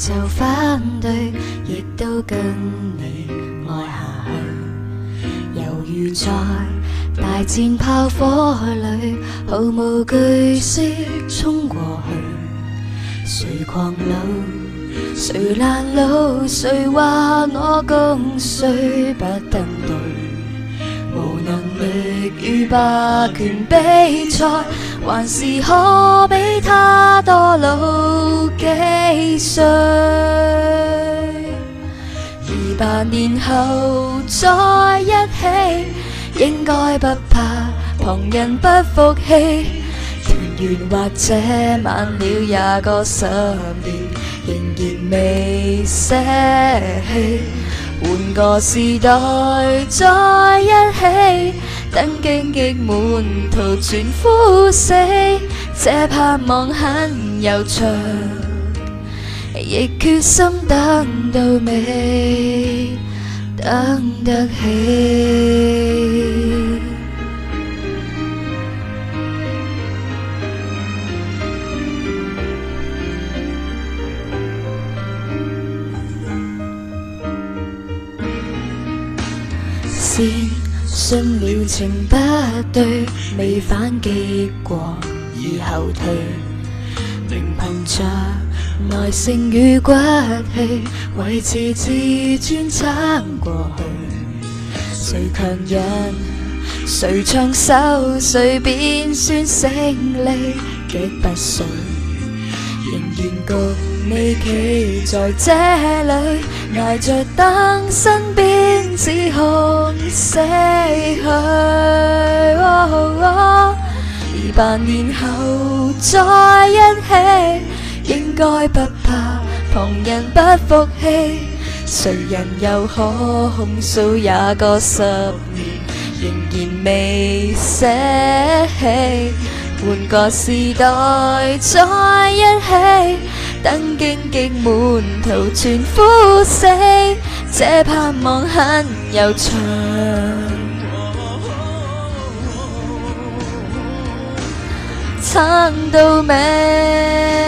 就反對，亦都跟你愛下去。猶如在大戰炮火裏，毫無懼色衝過去。誰狂怒，誰攔路，誰話我共誰不登對？無能力與霸權比賽，還是可比他多老幾歲？28年後再一起，應該不怕旁人不服氣。團圓或者晚了也個10年，仍然未捨棄。換個時代再一起，等荊棘滿途全枯死，這盼望很悠長，亦決心等到尾，等得起。先信了情不對，未反擊過已後退，仍憑着耐性與骨氣，維持自尊撐過去。誰強人，誰長手，誰便算勝利，極不順，仍然共你企在這裏，捱着等身邊指控死去。28年後再一起，應該不怕旁人不服氣。誰人又可控訴也個10年，仍然未捨棄。換個時代再一起，等荊棘滿途全枯死，這盼望很悠長，撐到尾。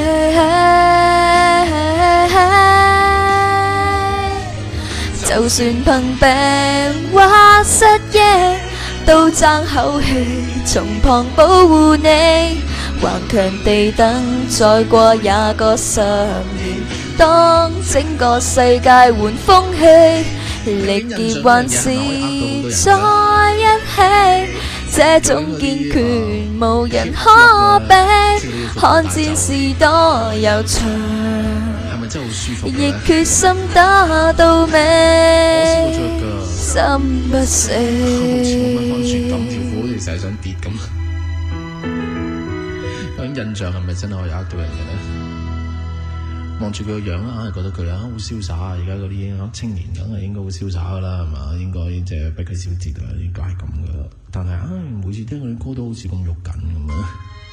就算憑病或失憶，都爭口氣從旁保護你，頑強地等再過也個10年，當整個世界換風氣，力竭還是在一起，這種堅決無人可比，看戰事多悠長，亦決心打到尾，心不死。 成日想跌咁，咁印象係咪真係可以呃到人嘅咧？望住佢個樣硬係覺得佢好瀟灑啊！而家嗰啲青年梗係應該好瀟灑噶啦，係嘛？應該即係不拘小節啊，應該係咁噶啦。但係每次聽佢啲歌都好似咁肉緊咁啊！